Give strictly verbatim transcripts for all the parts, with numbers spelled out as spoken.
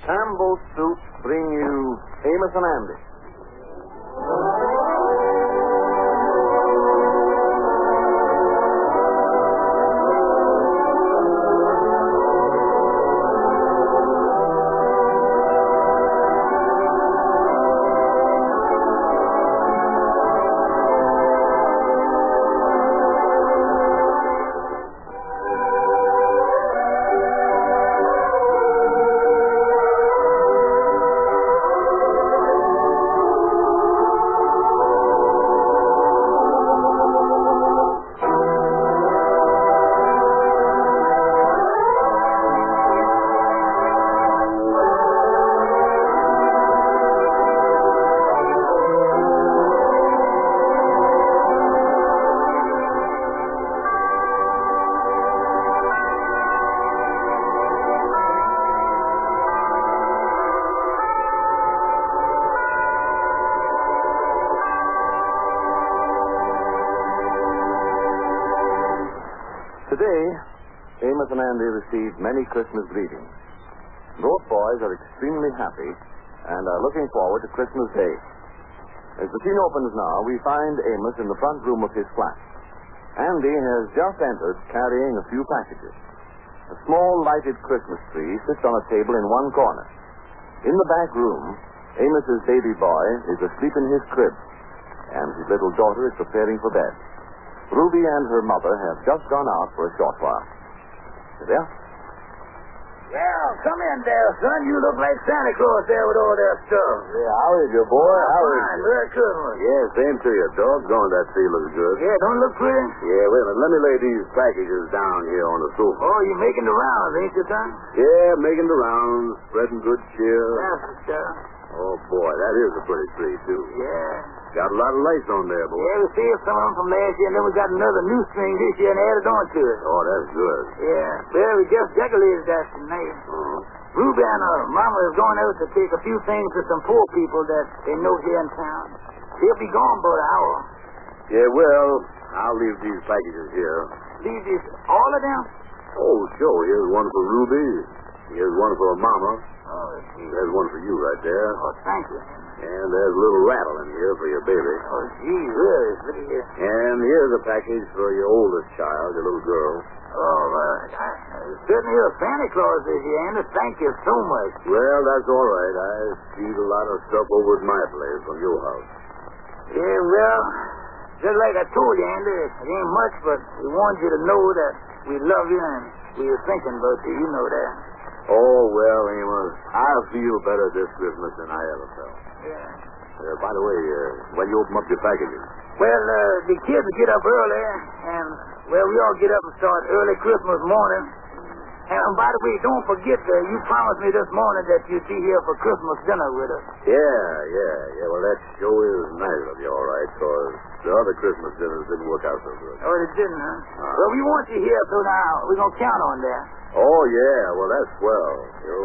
Campbell Soup bring you Amos and Andy. Today, Amos and Andy received many Christmas greetings. Both boys are extremely happy and are looking forward to Christmas Day. As the scene opens now, we find Amos in the front room of his flat. Andy has just entered carrying a few packages. A small lighted Christmas tree sits on a table in one corner. In the back room, Amos's baby boy is asleep in his crib, and his little daughter is preparing for bed. Ruby and her mother have just gone out for a short while. There? Well, come in there, son. You look like Santa Claus there with all that stuff. Yeah, how is you, boy? How is Fine, very good one. Yeah, same to you. Doggone, that tree looks good. Yeah, don't look pretty? Yeah, wait a minute. Let me lay these packages down here on the sofa. Oh, you making the rounds, ain't you, son? Yeah, making the rounds, spreading good cheer. That's the stuff. Oh, boy, that is a pretty tree, too. Yeah. Got a lot of lights on there, boy. Yeah, we saved some of them from last year, and then we got another new string this year and added on to it. Oh, that's good. Yeah. Well, we just decorated that tonight. Uh-huh. Ruby and her mama is going out to take a few things to some poor people that they know here in town. She'll be gone about an hour. Yeah, well, I'll leave these packages here. Leave these, all of them? Oh, sure. Here's one for Ruby. Here's one for Mama. Oh, gee. There's one for you right there. Oh, thank you. And there's a little rattle in here for your baby. Oh, gee, really? Look at here. And here's a package for your oldest child, your little girl. Oh, uh, I, I certainly you're Santa Claus this year, Andy. Thank you so much. Well, that's all right. I see a lot of stuff over at my place from your house. Yeah, well, just like I told you, Andy, it ain't much, but we want you to know that we love you and we were thinking about you. You know that. Oh, well, Amos, I feel better this Christmas than I ever felt. Yeah. Uh, by the way, uh, when you open up your packages? Well, uh, the kids get up early, and, well, we all get up and start early Christmas morning. And, by the way, don't forget, uh, you promised me this morning that you'd be here for Christmas dinner with us. Yeah, yeah, yeah. Well, that sure is nice of you, all right, because the other Christmas dinners didn't work out so good. Oh, it didn't, huh? Uh-huh. Well, we want you here, so now we're going to count on that. Oh, yeah. Well, that's swell. Yo.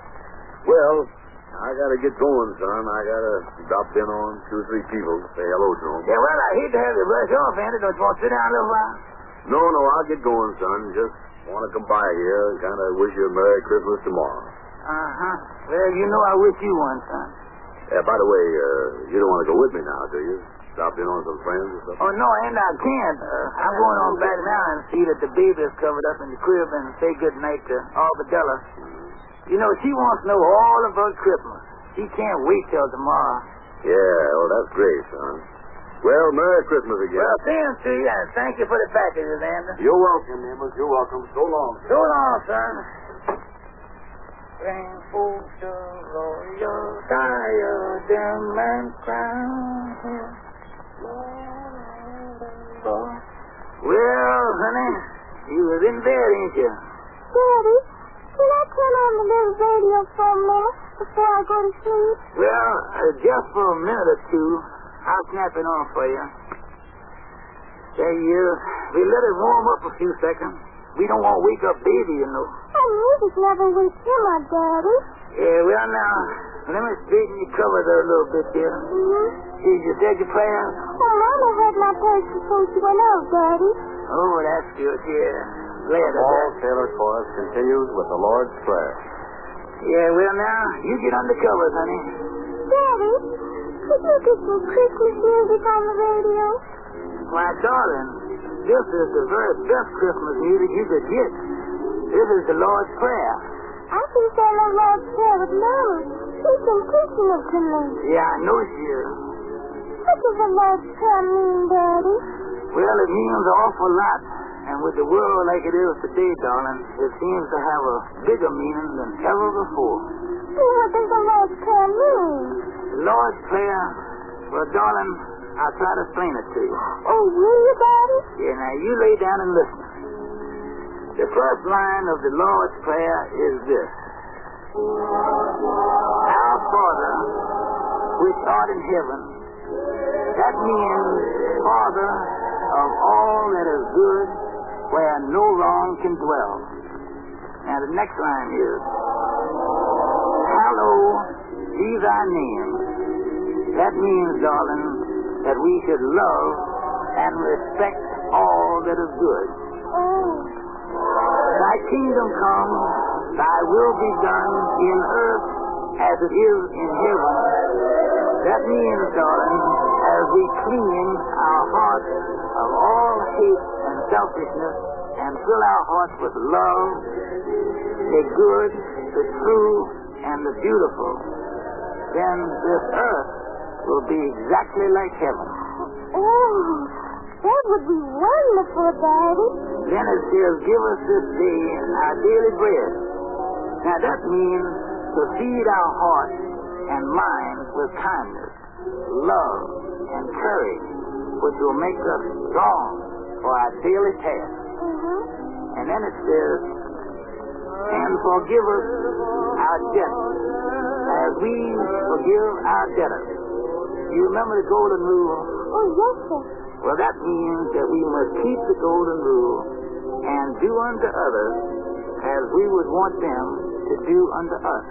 Well, I got to get going, son. I got to drop in on two or three people, say hello to them. Yeah, well, I hate to have you rush off, Andy. Don't you want to sit down a little while? No, no, I'll get going, son. Just want to come by here and kind of wish you a Merry Christmas tomorrow. Uh-huh. Well, you know I wish you one, son. Yeah, by the way, uh, you don't want to go with me now, do you? Stop in on some friends or something? Oh, no, and I can't. Uh, I'm going on back now and see that the baby is covered up in the crib and say good night to Arbadella. You know, she wants to know all about Christmas. She can't wait till tomorrow. Yeah, well, that's great, son. Well, Merry Christmas again. Well, same to you, and thank you for the packages, Andy. You're welcome, Amos. You're welcome. So long. So long, son. Bring food to royal diadem and crown. Well, honey, you was in bed, ain't you? Daddy, can I turn on the little radio for a minute before I go to sleep? Well, uh, just for a minute or two, I'll snap it on for you. Say, you, we let it warm up a few seconds. We don't want to wake up baby, you know. And music never wakes him up, Daddy. Yeah, well, now, let me straighten your covers a little bit there. Mm-hmm. See, you said your prayers? Well, Mama had my purse before she went out, Daddy. Oh, that's good, yeah. Glad of Paul that. Taylor Chorus continues with the Lord's Prayer. Yeah, well, now, you get under covers, honey. Daddy, could you get some Christmas music on the radio? Why, darling, this is the very best Christmas music you could get. This is the Lord's Prayer. I can say my Lord's Prayer with Mama. She's been teaching it to me. Yeah, I know she is. What does the Lord's Prayer mean, Daddy? Well, it means an awful lot. And with the world like it is today, darling, it seems to have a bigger meaning than ever before. Well, what does the Lord's Prayer mean? The Lord's Prayer, well, darling, I'll try to explain it to you. Oh, will you, Daddy? Yeah, now you lay down and listen. The first line of the Lord's Prayer is this. Our Father, which art in heaven. That means Father of all that is good, where no wrong can dwell. Now the next line is, Hallowed be thy name. That means, darling, that we should love and respect all that is good. Oh. Thy kingdom come, thy will be done in earth as it is in heaven. That means, darling, as we clean our hearts of all hate and selfishness and fill our hearts with love, the good, the true, and the beautiful, then this earth will be exactly like heaven. Oh, that would be wonderful, Daddy. Then it says, give us this day our daily bread. Now that means to feed our hearts and minds with kindness, love, and courage, which will make us strong for our daily task. Mm-hmm. And then it says, and forgive us our debts as we forgive our debtors. You remember the golden rule? Oh, yes, sir. Well, that means that we must keep the golden rule and do unto others as we would want them to do unto us.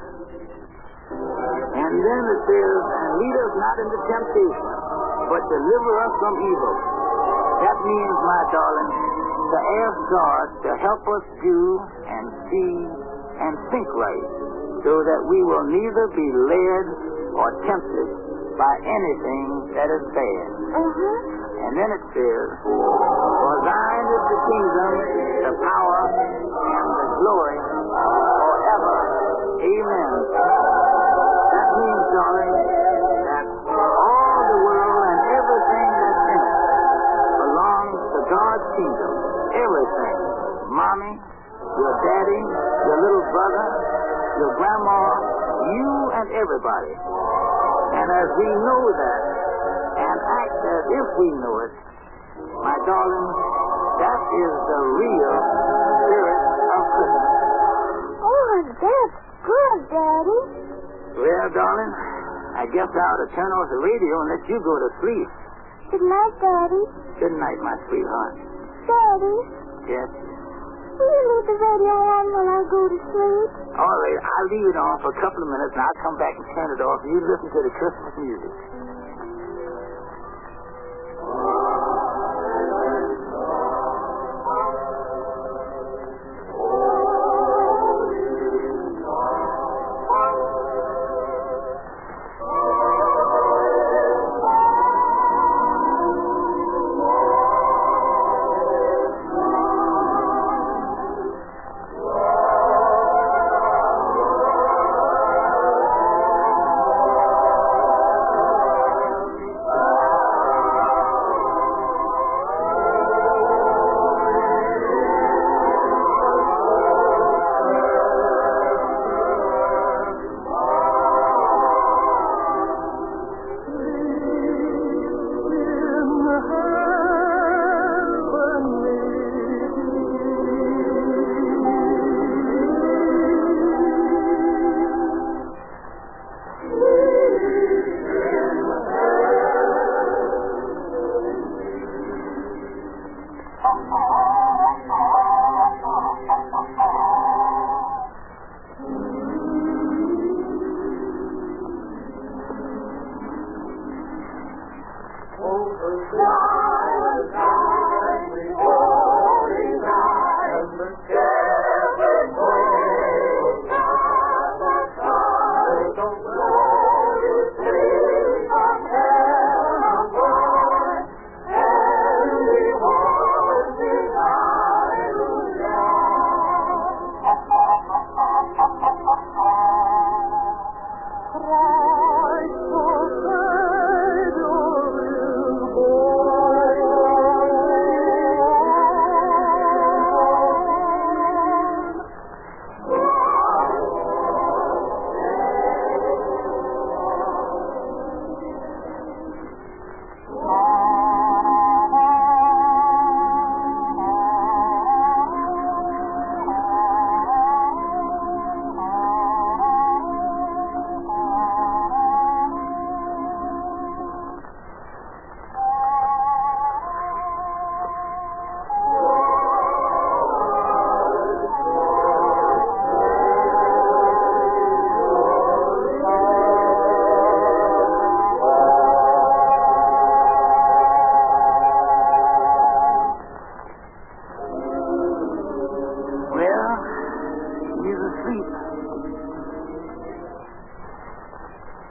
And then it says, and lead us not into temptation, but deliver us from evil. That means, my darling, to ask God to help us do and see and think right, so that we will neither be led or tempted by anything that is bad. Uh-huh. And then it says, for thine is the kingdom, the power, and the glory forever. Amen. That means, darling, that all the world and everything that's in it belongs to God's kingdom. Everything. Mommy, your daddy, your little brother, your grandma, you and everybody. And as we know that, and act as if we know it, my darling, that is the real spirit of Christmas. Oh, that's good, Daddy. Well, darling, I guess I ought to turn off the radio and let you go to sleep. Good night, Daddy. Good night, my sweetheart. Daddy, Yes? will you leave the radio on when I go to sleep? All right, I'll leave it on for a couple of minutes, and I'll come back and turn it off, and you listen to the Christmas music.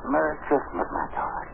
Merry Christmas, my darling.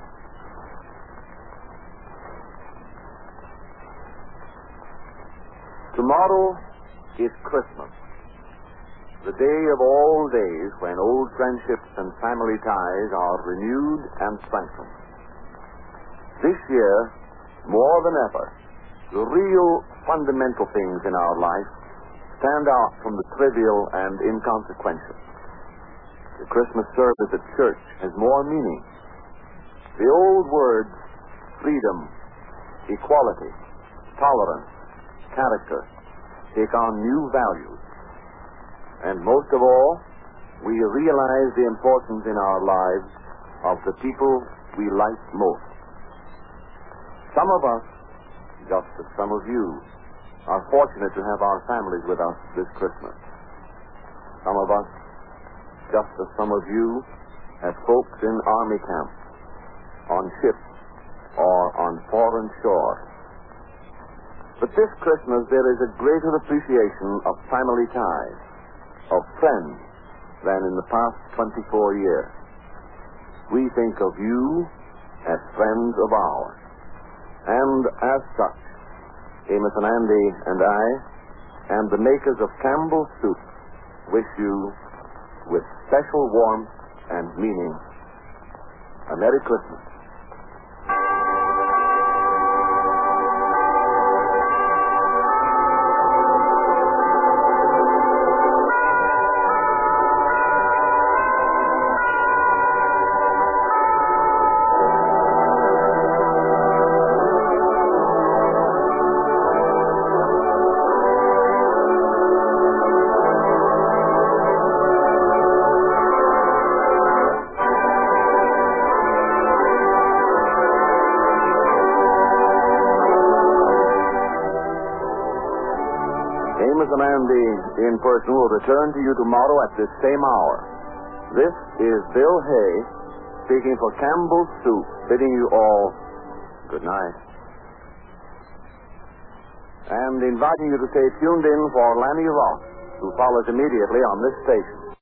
Tomorrow is Christmas, the day of all days when old friendships and family ties are renewed and strengthened. This year, more than ever, the real fundamental things in our life stand out from the trivial and inconsequential. The Christmas service at church has more meaning. The old words, freedom, equality, tolerance, character, take on new values. And most of all, we realize the importance in our lives of the people we like most. Some of us, just as some of you, are fortunate to have our families with us this Christmas. Some of us, just as some of you, have folks in army camps, on ships, or on foreign shores. But this Christmas there is a greater appreciation of family ties, of friends, than in the past twenty-four years. We think of you as friends of ours. And as such, Amos and Andy and I, and the makers of Campbell's Soup, wish you, with special warmth and meaning, a Merry Christmas. Amos and Andy in person will return to you tomorrow at this same hour. This is Bill Hay speaking for Campbell's Soup, bidding you all good night. And inviting you to stay tuned in for Lanny Ross, who follows immediately on this station.